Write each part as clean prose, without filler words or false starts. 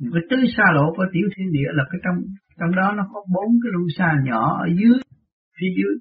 Cái tứ xa lộ của tiểu thiên địa là cái trong đó nó có 4 cái luân xa nhỏ ở dưới, phía dưới.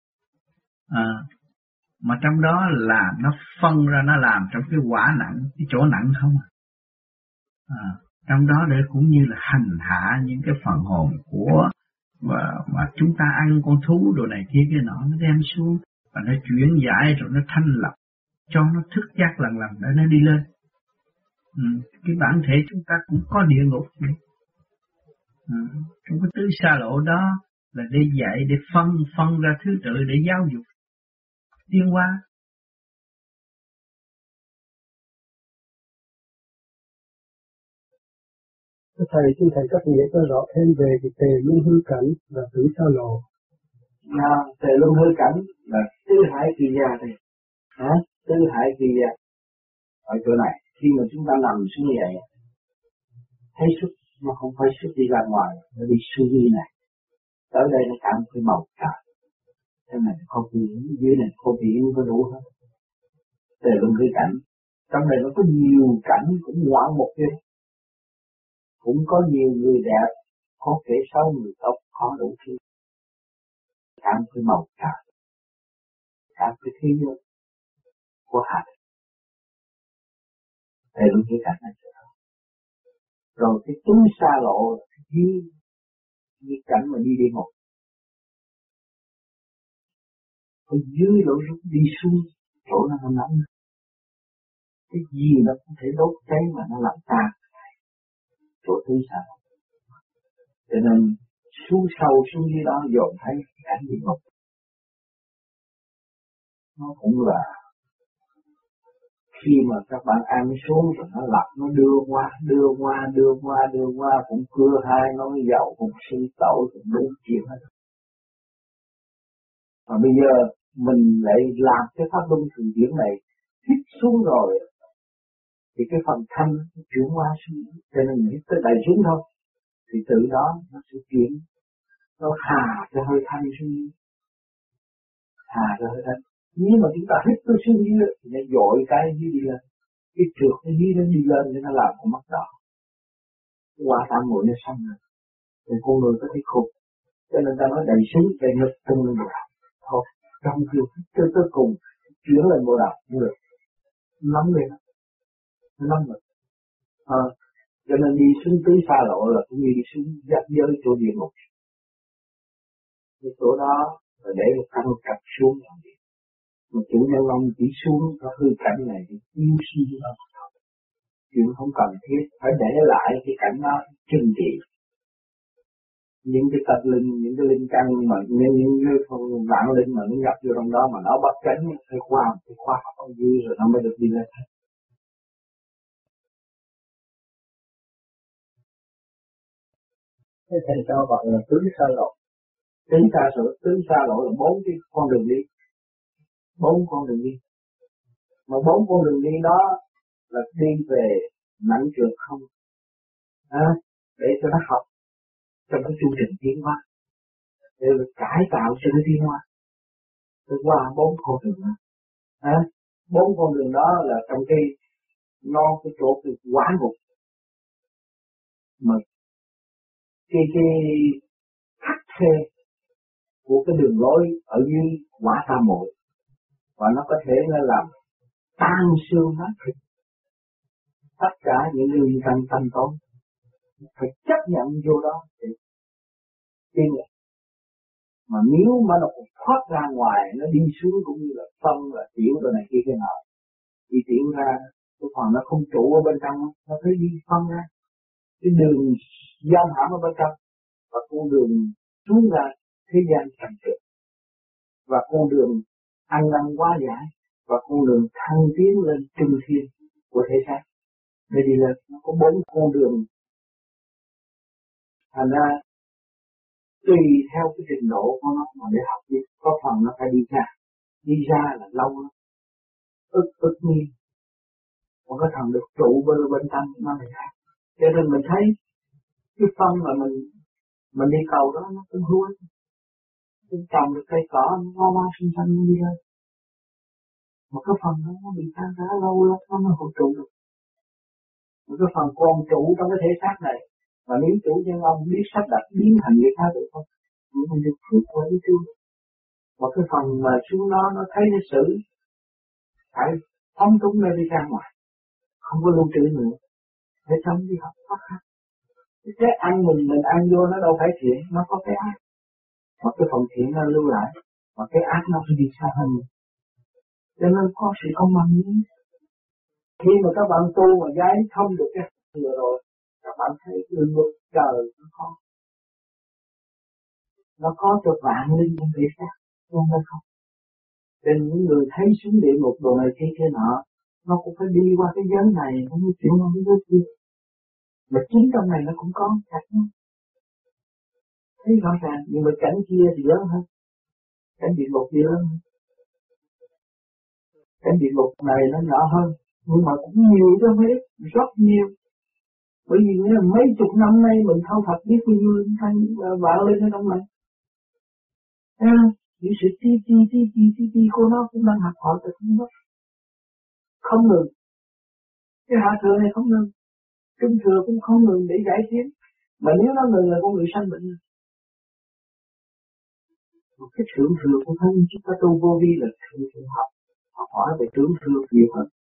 Mà trong đó là nó phân ra, nó làm trong cái quả nặng, cái chỗ nặng không trong đó để cũng như là hành hạ những cái phần hồn của mà chúng ta ăn con thú đồ này kia cái nọ, nó đem xuống và nó chuyển giải rồi nó thanh lọc cho nó thức giác lần để nó đi lên. Cái bản thể chúng ta cũng có địa ngục nữa. Trong cái tứ xa lộ đó là để dạy, để phân ra thứ tự để giáo dục tiến hóa. Xin thầy các nghĩa cho rõ thêm về cái tề luân hư cảnh và tứ xa lộ. Tề luân hư cảnh là tứ hải kỳ gia này. Tứ hải kỳ gia. Ở chỗ này, khi mà chúng ta nằm xuống như vậy, thấy xuất mà không phải xuất đi ra ngoài, nó đi xuống như này. Tới đây nó cảm thấy màu trời. Thế này không biển, dưới này không biển có đủ hết. Tề luân hư cảnh. Trong này nó có nhiều cảnh cũng ngoạn một kia. Cũng có nhiều người đẹp, có kẻ xấu, người tốt, có đủ thứ. Cảm thấy màu trời, cảm thấy thế giới của hạt. Đây là cái cảnh này. Rồi cái tứ xa lộ là cái cảnh mà đi địa ngục. Ở dưới lỗ rút đi xuống, chỗ nó nóng. Cái gì nó cũng thể đốt cháy mà nó làm tan. Chỗ tứ xa lộ. Cho nên xuống sâu xuống dưới đó dồn thấy cảnh địa ngục. Nó cũng là khi mà các bạn ăn xuống rồi nó lặp, nó đưa qua cũng cưa hai nói dầu cũng suy tội cũng đúng chuyện hết. Mà bây giờ mình lại làm cái pháp luân thường chuyển này hít xuống rồi thì cái phần thanh nó chuyển qua xuống, cho nên mình hít tới đầy xuống thôi thì tự đó nó sẽ chuyển, nó hà cái hơi thanh xuống, hà cái hơi thanh. Nếu mà chúng ta hít tới xuống dưới thì nó dội cái dưới đi lên, cái trượt cái dưới nó đi lên thì nó làm con mắt đỏ, qua tam muội nó xanh rồi, thì con người có thấy khùng. Cho nên ta nói đầy xuống đầy ngực từng lên bộ đạo thôi, trong khi tới cùng chuyển lên bộ đạo cũng được, nắm lên, nó nắm được. Cho nên đi xuống tứ xa lộ là cũng như đi xuống giáp giới chỗ địa ngục. Cái chỗ đó là để một căn cặp xuống làm việc. Mà chủ nhân ông chỉ xuống có hư cảnh này thì yêu suy nó thôi. Chuyện không cần thiết, phải để lại cái cảnh đó trừng trị. Những cái tập linh, những cái linh căn mà những cái vạn linh mà nó nhập vô trong đó mà nó bắt cánh phải khoa học ở dưới rồi nó mới được đi lên. Thế thầy cho gọi là tứ xa lộ. Tứ xa lộ là 4 cái con đường đi. 4 con đường đi. Mà 4 con đường đi đó là đi về nặng trược không. Để cho nó học trong cái chu trình tiến hóa. Để cải tạo cho nó tiến hóa. Tôi qua 4 con đường đó. 4 con đường đó là trong cái chỗ cái quả ngục. Mà cái khắc khe của cái đường lối ở dưới quả tam muội, và nó có thể nó làm tan xương hết thịt tất cả những người tâm tối, phải chấp nhận vô đó để tiến lên. Mà nếu mà nó thoát ra ngoài, nó đi xuống cũng như là phân là tiểu rồi này kia cái nọ, đi tiểu ra cái phần nó không trụ ở bên trong, nó phải đi phân ra cái đường giam hãm ở bên trong, và con đường xuống ra thế gian trần trượt, và con đường ăn năn hóa giải, và con đường thăng tiến lên trung thiên của thể xác. Để đi lên nó có 4 con đường. Thành ra tùy theo cái trình độ của nó mà để học đi, có phần nó phải đi ra là lâu lắm, ức nhiên, còn có thằng được trụ bên trong nó lại khác. Cho nên mình thấy cái phân mà mình đi cầu đó nó cũng hứa, mình trồng được cây cỏ nó hoa xinh xanh đi lên, mà cái phần đó nó bị tan rã lâu lắm nó mới hỗ trụ được. một cái phần con trụ trong cái thể xác này, mà nếu chủ nhân ông biết sắp đặt biến thành người khác được không? Mình được phước của đi tu. Một cái phần mà xuống nó thấy nó xử phải phóng túng nó đi ra ngoài, không có lưu trữ nữa, để sống đi học phát khác. Cái ăn mình ăn vô nó đâu phải thiện, nó có cái ác. Mà cái phần thiện nó lưu lại, mà cái ác nó phải đi xa hơn. Cho nên có sự công bằng nhé. Khi mà các bạn tu mà giải thông được cái vừa rồi, các bạn thấy lương vực trời nó có cho vạn linh trong việc khác, không phải không? Nên những người thấy xuống địa ngục đồ này kia nọ, nó cũng phải đi qua cái giới này, nó mới chịu qua cái giới kia. Mà chính trong này nó cũng có cảnh, thấy rõ ràng, nhưng mà cảnh kia thì lớn hơn, cảnh địa ngục thì lớn hơn. Cảnh địa ngục này nó nhỏ hơn, nhưng mà cũng nhiều cho mấy, rất nhiều. Bởi vì mấy chục năm nay mình thâu thập biết bao nhiêu thanh vạn lên ở trong này. Những sự ti của nó cũng đang học hỏi từ không mất. Không ngừng. Cái hạ thừa này không ngừng. Trung thừa cũng không ngừng để giải quyết. Mà nếu nó ngừng là con người sanh bệnh. Một cái thượng thừa của thân chúng ta tu vô vi là thượng thừa học. Học hỏi về trưởng thừa nhiều hơn.